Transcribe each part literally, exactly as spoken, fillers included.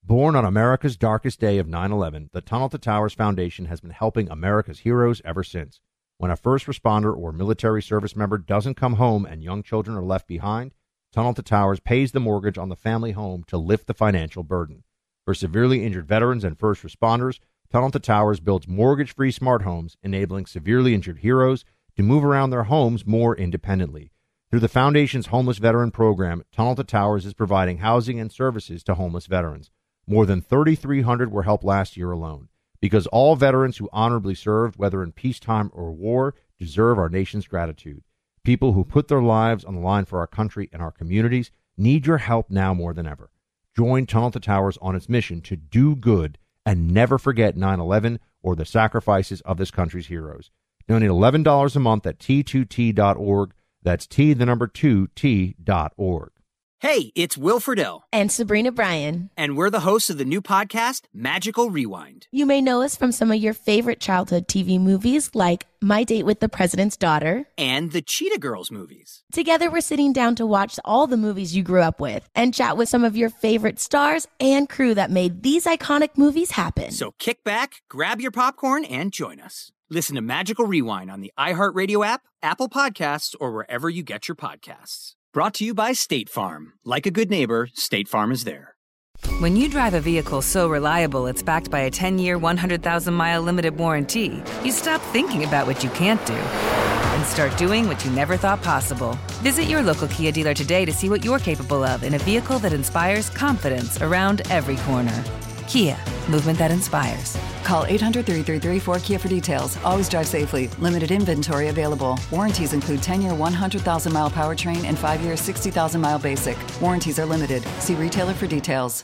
Born on America's darkest day of nine eleven, the Tunnel to Towers Foundation has been helping America's heroes ever since. When a first responder or military service member doesn't come home and young children are left behind, Tunnel to Towers pays the mortgage on the family home to lift the financial burden. For severely injured veterans and first responders, Tunnel to Towers builds mortgage-free smart homes, enabling severely injured heroes to move around their homes more independently. Through the Foundation's Homeless Veteran Program, Tunnel to Towers is providing housing and services to homeless veterans. More than thirty-three hundred were helped last year alone. Because all veterans who honorably served, whether in peacetime or war, deserve our nation's gratitude. People who put their lives on the line for our country and our communities need your help now more than ever. Join Tunnel to Towers on its mission to do good and never forget nine eleven or the sacrifices of this country's heroes. Donate eleven dollars a month at T two T dot org. That's T, the number two, T dot org. Hey, it's Will Friedle. And Sabrina Bryan. And we're the hosts of the new podcast, Magical Rewind. You may know us from some of your favorite childhood T V movies like My Date with the President's Daughter. And the Cheetah Girls movies. Together, we're sitting down to watch all the movies you grew up with and chat with some of your favorite stars and crew that made these iconic movies happen. So kick back, grab your popcorn, and join us. Listen to Magical Rewind on the iHeartRadio app, Apple Podcasts, or wherever you get your podcasts. Brought to you by State Farm. Like a good neighbor, State Farm is there. When you drive a vehicle so reliable it's backed by a ten-year, one hundred thousand mile limited warranty, you stop thinking about what you can't do and start doing what you never thought possible. Visit your local Kia dealer today to see what you're capable of in a vehicle that inspires confidence around every corner. Kia, movement that inspires. Call eight hundred, three three three, four K I A for details. Always drive safely. Limited inventory available. Warranties include ten-year, one hundred thousand mile powertrain and five-year, sixty thousand mile basic. Warranties are limited. See retailer for details.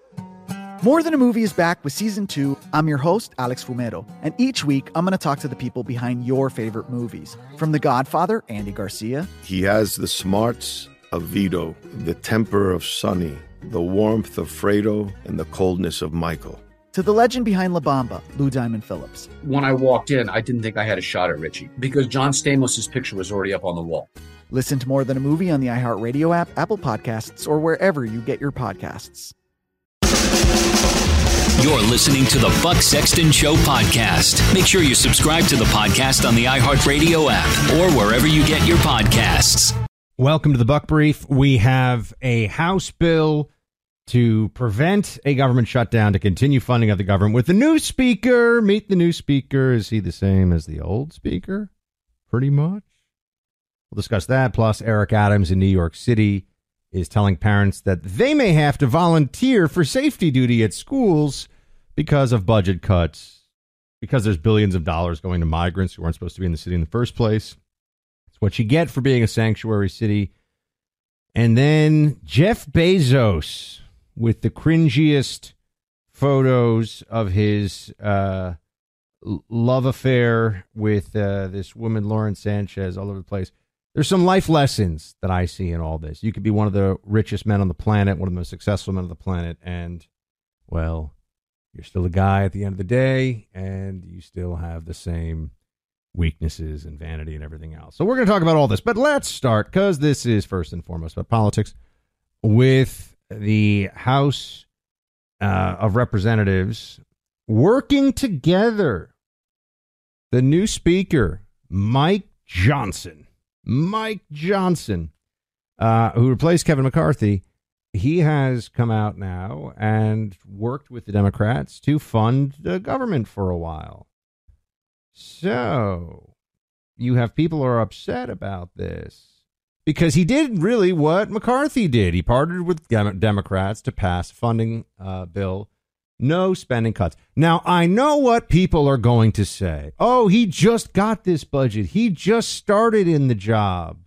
More Than a Movie is back with Season two. I'm your host, Alex Fumero. And each week, I'm going to talk to the people behind your favorite movies. From The Godfather, Andy Garcia. He has the smarts of Vito, the temper of Sonny, the warmth of Fredo, and the coldness of Michael. To the legend behind La Bamba, Lou Diamond Phillips. When I walked in, I didn't think I had a shot at Richie because John Stamos' picture was already up on the wall. Listen to More Than a Movie on the iHeartRadio app, Apple Podcasts, or wherever you get your podcasts. You're listening to the Buck Sexton Show podcast. Make sure you subscribe to the podcast on the iHeartRadio app or wherever you get your podcasts. Welcome to the Buck Brief. We have a House bill to prevent a government shutdown, to continue funding of the government with the new speaker. Meet the new speaker. Is he the same as the old speaker? Pretty much. We'll discuss that. Plus, Eric Adams in New York City is telling parents that they may have to volunteer for safety duty at schools because of budget cuts, because there's billions of dollars going to migrants who aren't supposed to be in the city in the first place. It's what you get for being a sanctuary city. And then Jeff Bezos, with the cringiest photos of his uh, love affair with uh, this woman, Lauren Sanchez, all over the place. There's some life lessons that I see in all this. You could be one of the richest men on the planet, one of the most successful men on the planet, and, well, you're still a guy at the end of the day, and you still have the same weaknesses and vanity and everything else. So we're going to talk about all this, but let's start, because this is first and foremost about politics, with the House uh, of Representatives working together. The new speaker, Mike Johnson, Mike Johnson, uh, who replaced Kevin McCarthy, he has come out now and worked with the Democrats to fund the government for a while. So you have people who are upset about this, because he did really what McCarthy did. He partnered with Dem- Democrats to pass a funding uh, bill, no spending cuts. Now, I know what people are going to say. Oh, he just got this budget. He just started in the job.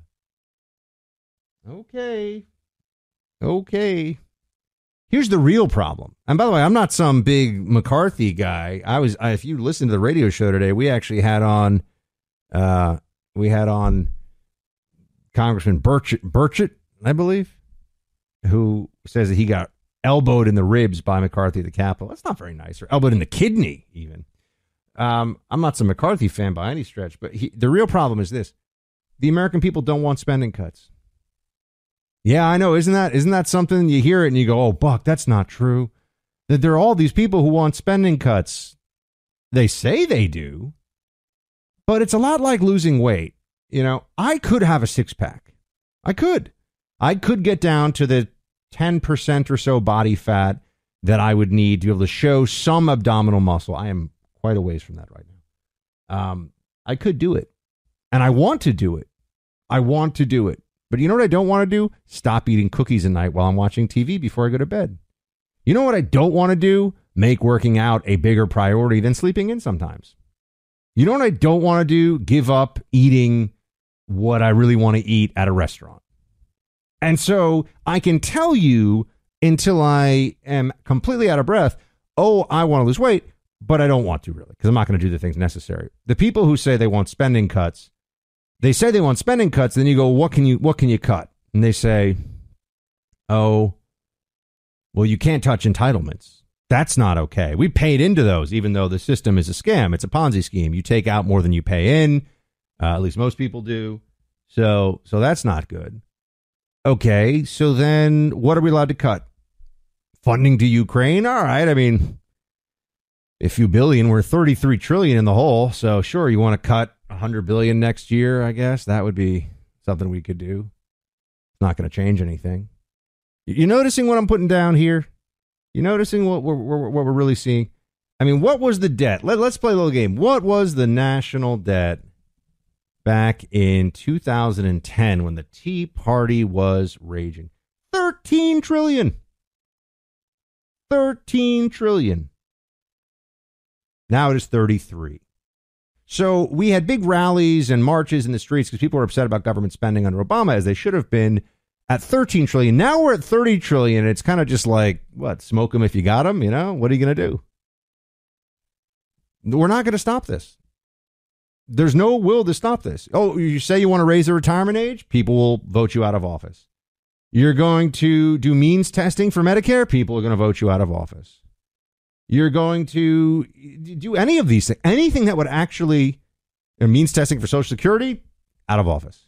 Okay. Okay. Here's the real problem. And by the way, I'm not some big McCarthy guy. I was, if you listen to the radio show today, we actually had on, uh, we had on Congressman Burchett, Burchett, I believe, who says that he got elbowed in the ribs by McCarthy at the Capitol. That's not very nice. Or elbowed in the kidney, even. Um, I'm not some McCarthy fan by any stretch, but he, the real problem is this. The American people don't want spending cuts. Yeah, I know. Isn't that isn't that something you hear it and you go, oh, Buck, that's not true. That there are all these people who want spending cuts. They say they do, but it's a lot like losing weight. You know, I could have a six pack. I could. I could get down to the ten percent or so body fat that I would need to be able to show some abdominal muscle. I am quite a ways from that right now. Um, I could do it. And I want to do it. I want to do it. But you know what I don't want to do? Stop eating cookies at night while I'm watching T V before I go to bed. You know what I don't want to do? Make working out a bigger priority than sleeping in sometimes. You know what I don't want to do? Give up eating what I really want to eat at a restaurant. And so I can tell you until I am completely out of breath, oh, I want to lose weight, but I don't want to really, because I'm not going to do the things necessary. The people who say they want spending cuts, they say they want spending cuts, then you go, what can you what can you cut? And they say, oh, well, you can't touch entitlements. That's not okay. We paid into those, even though the system is a scam. It's a Ponzi scheme. You take out more than you pay in. Uh, at least most people do. So, so that's not good. Okay, so then what are we allowed to cut? Funding to Ukraine? All right, I mean, a few billion, we're thirty-three trillion in the hole. So sure, you want to cut one hundred billion next year, I guess. That would be something we could do. It's not going to change anything. You noticing what I'm putting down here? You noticing what we're, what we're really seeing? I mean, what was the debt? Let, let's play a little game. What was the national debt back in two thousand ten when the Tea Party was raging? thirteen trillion. thirteen trillion. Now it is thirty-three. So we had big rallies and marches in the streets because people were upset about government spending under Obama, as they should have been, at thirteen trillion. Now we're at thirty trillion. It's kind of just like, what, smoke them if you got them? You know, what are you going to do? We're not going to stop this. There's no will to stop this. Oh, you say you want to raise the retirement age? People will vote you out of office. You're going to do means testing for Medicare? People are going to vote you out of office. You're going to do any of these things, anything that would actually, uh, means testing for Social Security, out of office.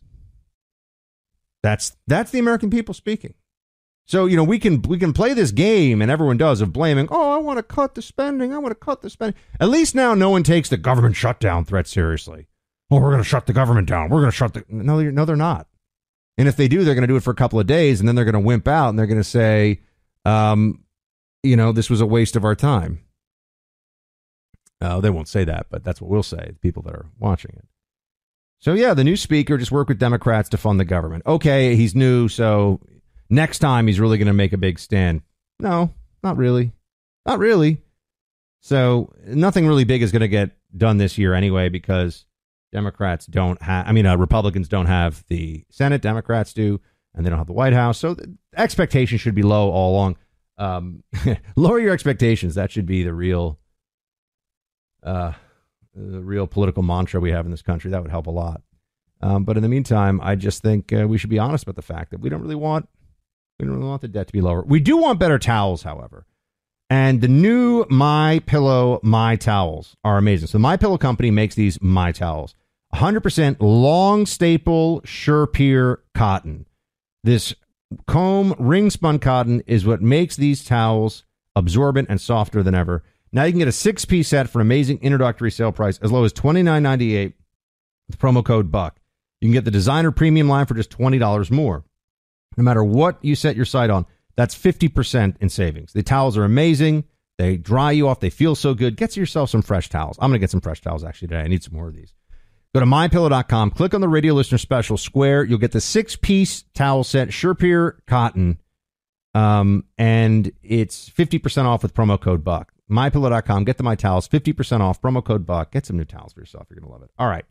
That's that's the American people speaking. So, you know, we can we can play this game, and everyone does, of blaming, oh, I want to cut the spending. I want to cut the spending. At least now no one takes the government shutdown threat seriously. Oh, we're going to shut the government down. We're going to shut the... No, no, they're not. And if they do, they're going to do it for a couple of days, and then they're going to wimp out, and they're going to say, um, you know, this was a waste of our time. Uh, they won't say that, but that's what we'll say, the people that are watching it. So, yeah, the new speaker just worked with Democrats to fund the government. Okay, he's new, so next time he's really going to make a big stand. No, not really. Not really. So nothing really big is going to get done this year anyway, because Democrats don't have, I mean, uh, Republicans don't have the Senate, Democrats do, and they don't have the White House. So the expectations should be low all along. Um, lower your expectations. That should be the real, uh, the real political mantra we have in this country. That would help a lot. Um, but in the meantime, I just think uh, we should be honest about the fact that we don't really want, we don't really want the debt to be lower. We do want better towels, however. And the new MyPillow My Towels are amazing. So the MyPillow company makes these My Towels. one hundred percent long staple Shurpeer cotton. This comb ring spun cotton is what makes these towels absorbent and softer than ever. Now you can get a six-piece set for an amazing introductory sale price as low as twenty-nine ninety-eight with promo code BUCK. You can get the designer premium line for just twenty dollars more. No matter what you set your sight on, that's fifty percent in savings. The towels are amazing. They dry you off. They feel so good. Get yourself some fresh towels. I'm going to get some fresh towels actually today. I need some more of these. Go to my pillow dot com. Click on the radio listener special square. You'll get the six-piece towel set, Shurpeer cotton, um, and it's fifty percent off with promo code BUCK. my pillow dot com. Get the My Towels, fifty percent off, promo code BUCK. Get some new towels for yourself. You're going to love it. All right.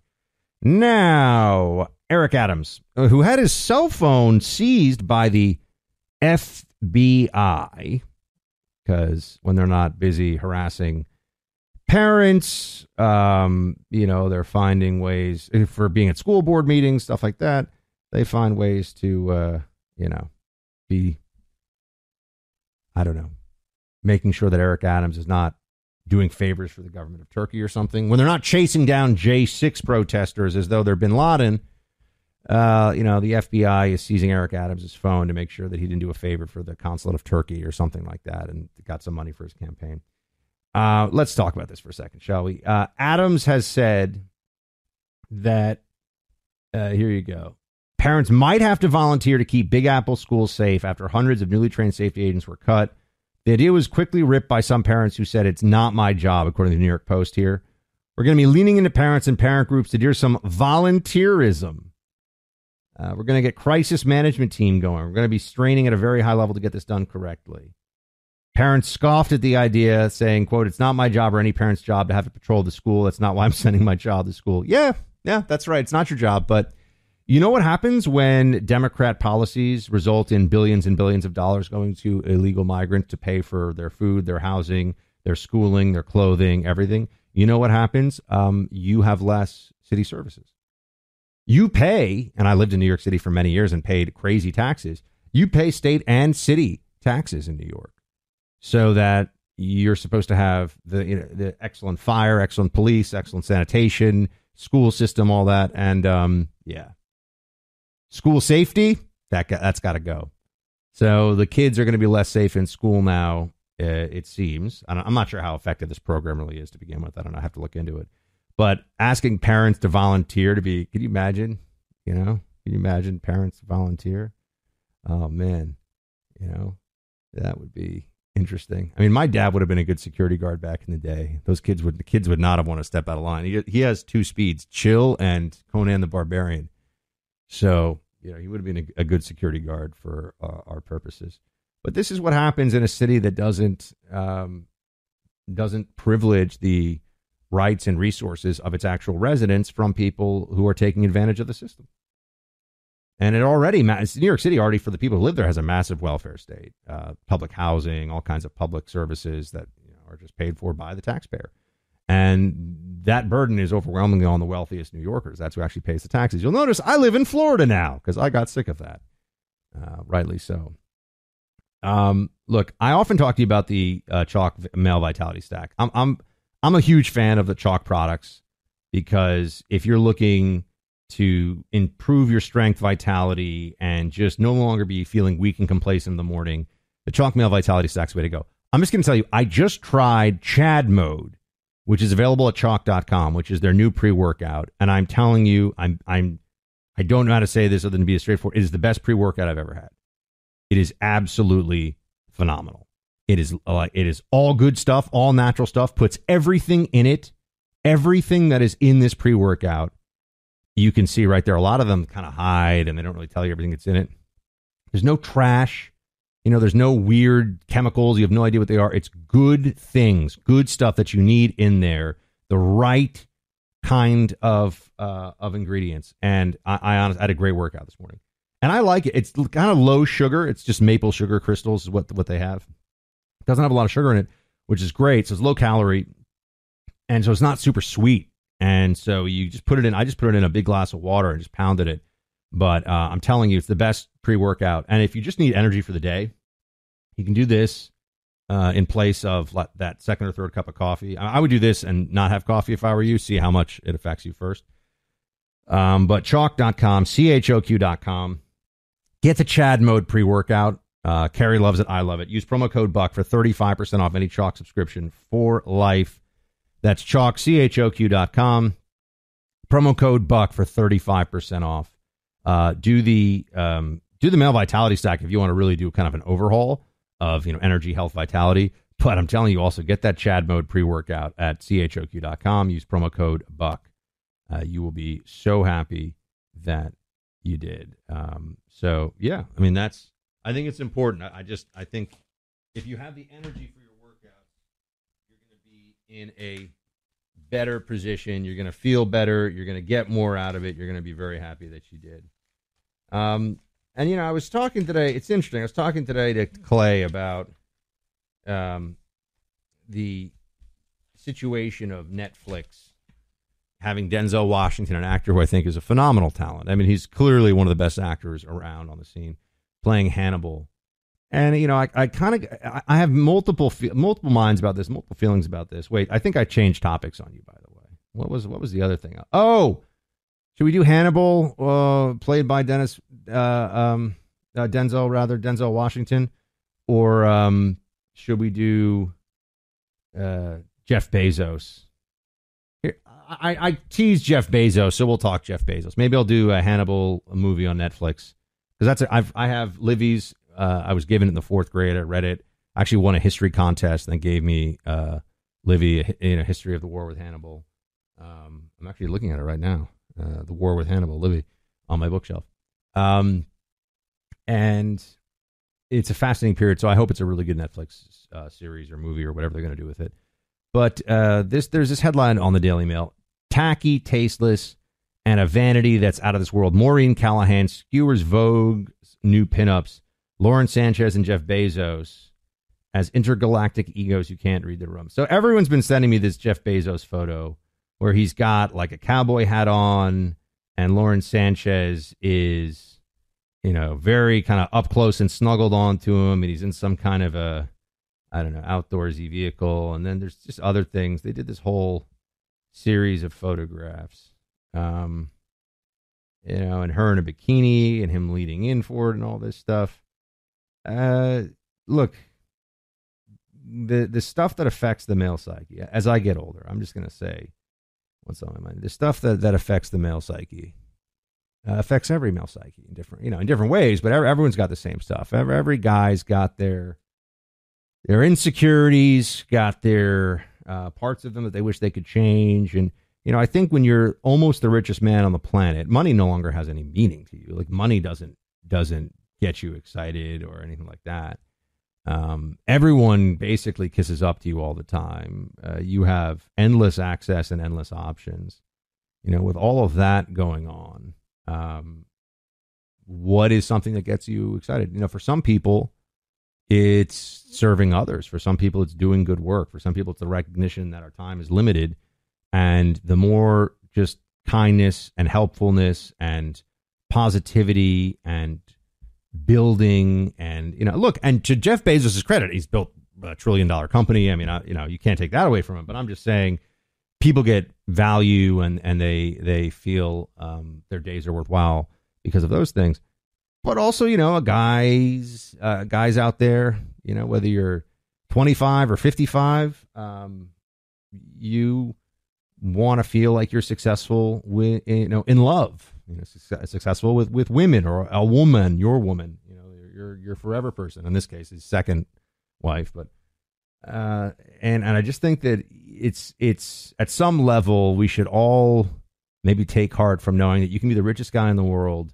Now, Eric Adams, who had his cell phone seized by the F B I, because when they're not busy harassing parents, um, you know, they're finding ways for being at school board meetings, stuff like that. They find ways to, uh, you know, be, I don't know, making sure that Eric Adams is not doing favors for the government of Turkey or something. When they're not chasing down J six protesters as though they're bin Laden, Uh, you know, the F B I is seizing Eric Adams' phone to make sure that he didn't do a favor for the consulate of Turkey or something like that and got some money for his campaign. Uh, let's talk about this for a second, shall we? Uh, Adams has said that, uh, here you go. Parents might have to volunteer to keep Big Apple schools safe after hundreds of newly trained safety agents were cut. The idea was quickly ripped by some parents who said it's not my job, according to the New York Post here. We're going to be leaning into parents and parent groups to do some volunteerism. Uh, we're going to get crisis management team going. We're going to be straining at a very high level to get this done correctly. Parents scoffed at the idea, saying, quote, it's not my job or any parent's job to have to patrol the school. That's not why I'm sending my child to school. Yeah, yeah, that's right. It's not your job. But you know what happens when Democrat policies result in billions and billions of dollars going to illegal migrants to pay for their food, their housing, their schooling, their clothing, everything? You know what happens? Um, you have less city services. You pay, and I lived in New York City for many years and paid crazy taxes. You pay state and city taxes in New York so that you're supposed to have the, you know, the excellent fire, excellent police, excellent sanitation, school system, all that. And um, yeah, school safety, that that's got to go. So the kids are going to be less safe in school now, uh, it seems. I don't, I'm not sure how effective this program really is to begin with. I don't know. I have to look into it. But asking parents to volunteer to be, can you imagine, you know, can you imagine parents volunteer? Oh, man, you know, that would be interesting. I mean, my dad would have been a good security guard back in the day. Those kids would, the kids would not have wanted to step out of line. He, he has two speeds, Chill and Conan the Barbarian. So, you know, he would have been a, a good security guard for uh, our purposes. But this is what happens in a city that doesn't um, doesn't privilege the rights and resources of its actual residents from people who are taking advantage of the system. And it already, New York City already, for the people who live there, has a massive welfare state, uh, public housing, all kinds of public services that, you know, are just paid for by the taxpayer. And that burden is overwhelmingly on the wealthiest New Yorkers. That's who actually pays the taxes. You'll notice I live in Florida now because I got sick of that. Uh, rightly so. Um, look, I often talk to you about the uh, Chalk Male Vitality Stack. I'm, I'm, I'm a huge fan of the Chalk products because if you're looking to improve your strength, vitality, and just no longer be feeling weak and complacent in the morning, the Chalk Male Vitality Stack's the way to go. I'm just going to tell you, I just tried Chad Mode, which is available at chalk dot com, which is their new pre-workout. And I'm telling you, I'm, I'm, I don't know how to say this other than be a straightforward. It is the best pre-workout I've ever had. It is absolutely phenomenal. It is uh, it is all good stuff, all natural stuff, puts everything in it, everything that is in this pre-workout. You can see right there, a lot of them kind of hide and they don't really tell you everything that's in it. There's no trash. You know, there's no weird chemicals. You have no idea what they are. It's good things, good stuff that you need in there, the right kind of uh, of ingredients. And I, I honestly I had a great workout this morning. And I like it. It's kind of low sugar. It's just maple sugar crystals is what, what they have. It doesn't have a lot of sugar in it, which is great. So it's low calorie. And so it's not super sweet. And so you just put it in. I just put it in a big glass of water and just pounded it. But uh, I'm telling you, it's the best pre-workout. And if you just need energy for the day, you can do this uh, in place of that second or third cup of coffee. I would do this and not have coffee if I were you. See how much it affects you first. Um, but chalk dot com, C H O Q dot com. Get the Chad Mode pre-workout. Uh, Carrie loves it. I love it. Use promo code BUCK for thirty-five percent off any Chalk subscription for life. That's Chalk, C H O Q dot com. Promo code BUCK for thirty-five percent off. Uh, do the um, do the Male Vitality Stack if you want to really do kind of an overhaul of, you know, energy, health, vitality. But I'm telling you, also get that Chad Mode pre-workout at C H O Q dot com. Use promo code BUCK. Uh, you will be so happy that you did. Um, so, yeah, I mean, that's, I think it's important. I, I just, I think if you have the energy for your workout, you're going to be in a better position. You're going to feel better. You're going to get more out of it. You're going to be very happy that you did. Um, and, you know, I was talking today, it's interesting. I was talking today to Clay about um, the situation of Netflix having Denzel Washington, an actor who I think is a phenomenal talent. I mean, he's clearly one of the best actors around on the scene, playing Hannibal. And, you know, I, I kind of, I have multiple, multiple minds about this, multiple feelings about this. Wait, I think I changed topics on you, by the way. What was, what was the other thing? Oh, Should we do Hannibal, uh, played by Dennis, uh, um, uh, Denzel, rather, Denzel Washington? Or um, should we do uh, Jeff Bezos? Here, I, I teased Jeff Bezos, so we'll talk Jeff Bezos. Maybe I'll do a Hannibal movie on Netflix. Because that's a, I've, I have Livy's, uh, I was given it in the fourth grade. I read it. I actually won a history contest and gave me uh, Livy a, you know, history of the war with Hannibal. Um, I'm actually looking at it right now. Uh, the War with Hannibal, Livy, on my bookshelf. Um, and it's a fascinating period, so I hope it's a really good Netflix uh, series or movie or whatever they're going to do with it. But uh, this there's this headline on the Daily Mail: tacky, tasteless, and a vanity that's out of this world. Maureen Callahan skewers Vogue's new pinups, Lauren Sanchez and Jeff Bezos as intergalactic egos who can't read the room. So everyone's been sending me this Jeff Bezos photo where he's got like a cowboy hat on, and Lauren Sanchez is, you know, very kind of up close and snuggled onto him, and he's in some kind of a, I don't know, outdoorsy vehicle. And then there's just other things. They did this whole series of photographs, um, you know, and her in a bikini and him leading in for it and all this stuff. Uh, look, the the stuff that affects the male psyche, as I get older, I'm just going to say, what's on my mind? The stuff that, that affects the male psyche uh, affects every male psyche in different, you know, in different ways. But every, everyone's got the same stuff. Every, every guy's got their their insecurities, got their uh, parts of them that they wish they could change. And you know, I think when you're almost the richest man on the planet, money no longer has any meaning to you. Like money doesn't doesn't get you excited or anything like that. Um, everyone basically kisses up to you all the time. Uh, you have endless access and endless options. You know, with all of that going on, um, what is something that gets you excited? You know, for some people, it's serving others. For some people, it's doing good work. For some people, it's the recognition that our time is limited. And the more just kindness and helpfulness and positivity and building, and you know, look, and to Jeff Bezos' credit, he's built a trillion dollar company. I mean, I, you know, you can't take that away from him. But I'm just saying, people get value and and they they feel um, their days are worthwhile because of those things. But also, you know, a guys uh, guys out there, you know, whether you're twenty-five or fifty-five, um, you want to feel like you're successful with, you know, in love. You know, success, successful with, with women, or a woman, your woman, you know, your your forever person. In this case, his second wife. But uh, and and I just think that it's it's at some level we should all maybe take heart from knowing that you can be the richest guy in the world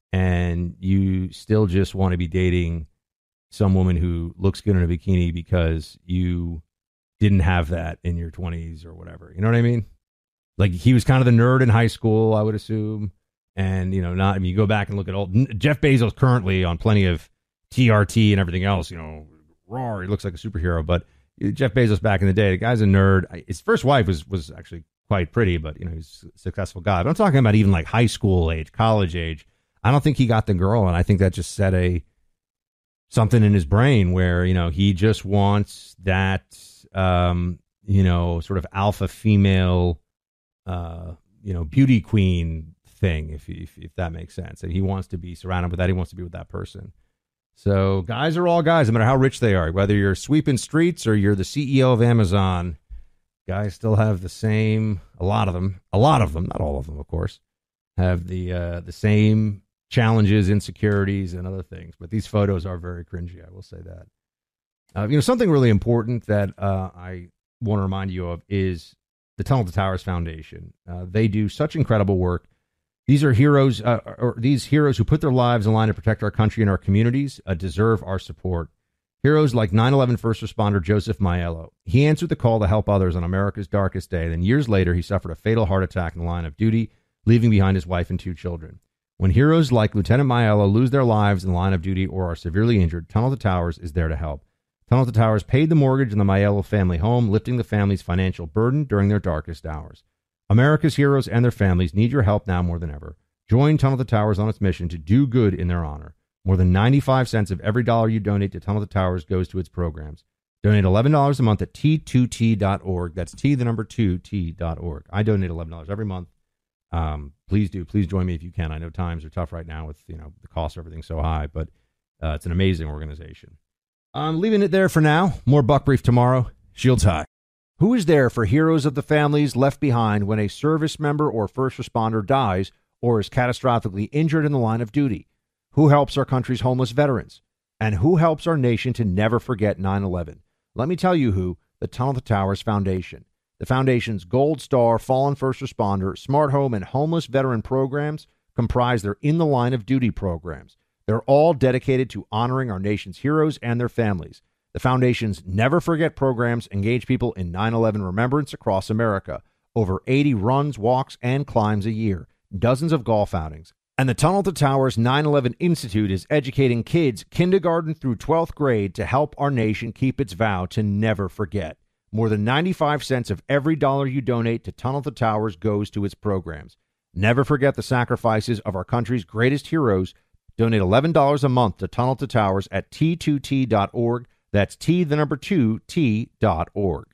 and you still just want to be dating some woman who looks good in a bikini because you didn't have that in your twenties or whatever. You know what I mean? Like, he was kind of the nerd in high school, I would assume. And, you know, not, I mean, you go back and look at old Jeff Bezos currently on plenty of T R T and everything else, you know, raw, he looks like a superhero. But Jeff Bezos back in the day, the guy's a nerd. His first wife was, was actually quite pretty, but, you know, he's a successful guy. But I'm talking about even like high school age, college age. I don't think he got the girl. And I think that just set a something in his brain where, you know, he just wants that, um, you know, sort of alpha female, uh, you know, beauty queen thing, if, if if that makes sense. And he wants to be surrounded with that. He wants to be with that person. So guys are all guys, no matter how rich they are. Whether you're sweeping streets or you're the C E O of Amazon, guys still have the same, a lot of them, a lot of them, not all of them, of course, have the uh, the same challenges, insecurities, and other things. But these photos are very cringy, I will say that. Uh, you know, something really important that uh, I want to remind you of is the Tunnel to Towers Foundation. Uh, they do such incredible work. These are heroes, uh, or these heroes who put their lives in line to protect our country and our communities uh, deserve our support. Heroes like nine eleven first responder Joseph Maiello. He answered the call to help others on America's darkest day. Then years later, he suffered a fatal heart attack in the line of duty, leaving behind his wife and two children. When heroes like Lieutenant Maiello lose their lives in the line of duty or are severely injured, Tunnel to Towers is there to help. Tunnel to Towers paid the mortgage in the Maiello family home, lifting the family's financial burden during their darkest hours. America's heroes and their families need your help now more than ever. Join Tunnel to Towers on its mission to do good in their honor. More than ninety-five cents of every dollar you donate to Tunnel to Towers goes to its programs. Donate eleven dollars a month at T two T dot org. That's T, the number two, T dot org. I donate eleven dollars every month. Um, please do. Please join me if you can. I know times are tough right now with, you know, the cost of everything so high, but uh, it's an amazing organization. I'm leaving it there for now. More Buck Brief tomorrow. Shields high. Who is there for heroes of the families left behind when a service member or first responder dies or is catastrophically injured in the line of duty? Who helps our country's homeless veterans? And who helps our nation to never forget nine eleven? Let me tell you who. The Tunnel to Towers Foundation. The Foundation's Gold Star, Fallen First Responder, Smart Home, and Homeless Veteran programs comprise their In the Line of Duty programs. They're all dedicated to honoring our nation's heroes and their families. The Foundation's Never Forget programs engage people in nine eleven remembrance across America. Over eighty runs, walks, and climbs a year. Dozens of golf outings. And the Tunnel to Towers nine eleven Institute is educating kids kindergarten through twelfth grade to help our nation keep its vow to never forget. More than ninety-five cents of every dollar you donate to Tunnel to Towers goes to its programs. Never forget the sacrifices of our country's greatest heroes. Donate eleven dollars a month to Tunnel to Towers at T two T dot org. That's T, the number two, T dot org.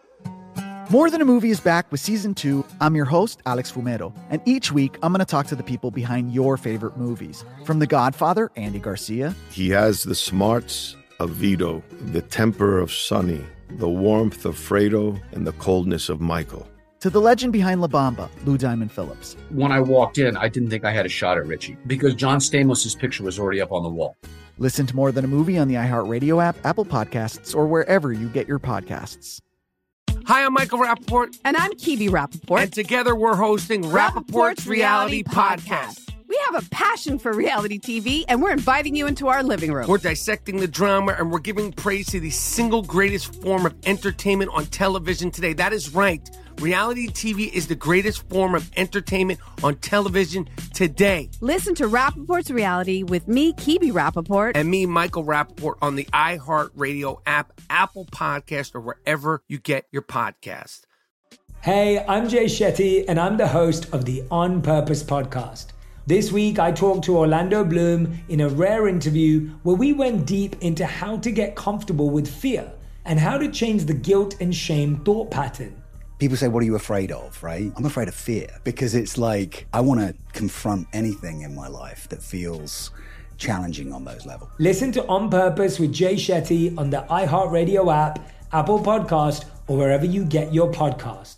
More Than a Movie is back with season two. I'm your host, Alex Fumero, and each week I'm going to talk to the people behind your favorite movies. From The Godfather, Andy Garcia. He has the smarts of Vito, the temper of Sonny, the warmth of Fredo, and the coldness of Michael. To the legend behind La Bamba, Lou Diamond Phillips. When I walked in, I didn't think I had a shot at Richie because John Stamos' picture was already up on the wall. Listen to More Than a Movie on the iHeartRadio app, Apple Podcasts, or wherever you get your podcasts. Hi, I'm Michael Rappaport. And I'm Kibi Rappaport. And together we're hosting Rappaport's Reality Podcast. We have a passion for reality T V, and we're inviting you into our living room. We're dissecting the drama, and we're giving praise to the single greatest form of entertainment on television today. That is right. Reality T V is the greatest form of entertainment on television today. Listen to Rappaport's Reality with me, Kibi Rappaport. And me, Michael Rappaport, on the iHeartRadio app, Apple Podcast, or wherever you get your podcast. Hey, I'm Jay Shetty, and I'm the host of the On Purpose podcast. This week, I talked to Orlando Bloom in a rare interview where we went deep into how to get comfortable with fear and how to change the guilt and shame thought pattern. People say, what are you afraid of, right? I'm afraid of fear because it's like I want to confront anything in my life that feels challenging on those levels. Listen to On Purpose with Jay Shetty on the iHeartRadio app, Apple Podcast, or wherever you get your podcasts.